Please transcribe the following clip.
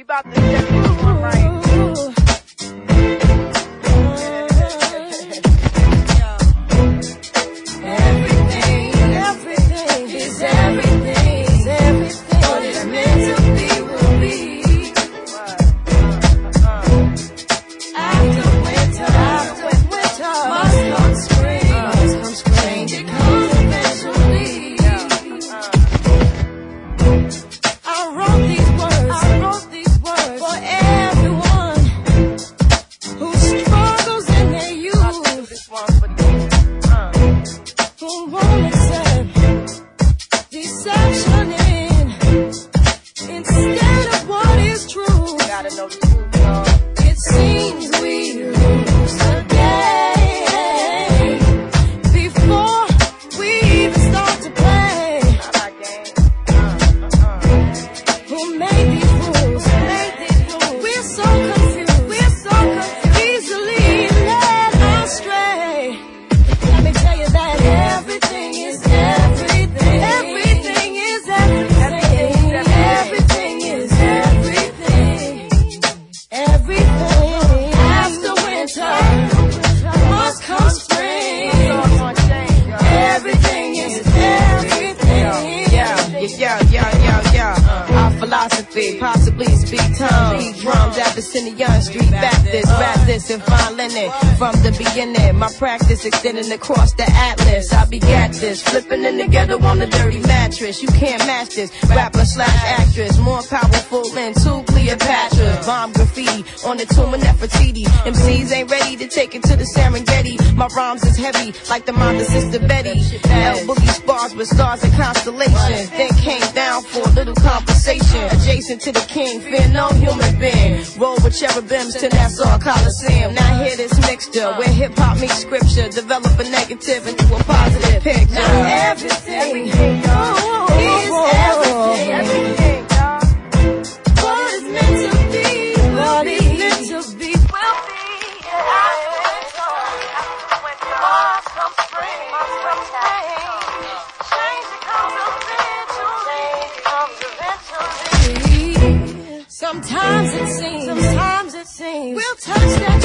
about to get this one right. Possibly speak tongue, drums, Abyssinian Street Baptist, rap this and fine linen. From the beginning, my practice extending across the atlas. I begat this, flipping in the ghetto on the dirty mattress. You can't match this, rapper slash actress, more powerful than two Cleopatras. Bomb graffiti on the tomb of Nefertiti. MCs ain't ready to take it to the Serengeti. My rhymes is heavy like the mind of Sister Betty. L Boogie spars with stars and constellations. Then came down for a little conversation. Adjacent to the king, fear no human being. Roll with cherubims to Nassau Coliseum. Now hear this mixture where hip-hop meets scripture. Develop a negative into a positive picture. Now everything is everything. What is meant to be will be. Meant to be will be. After comes spring. Change comes eventually. Sometimes it seems we'll touch that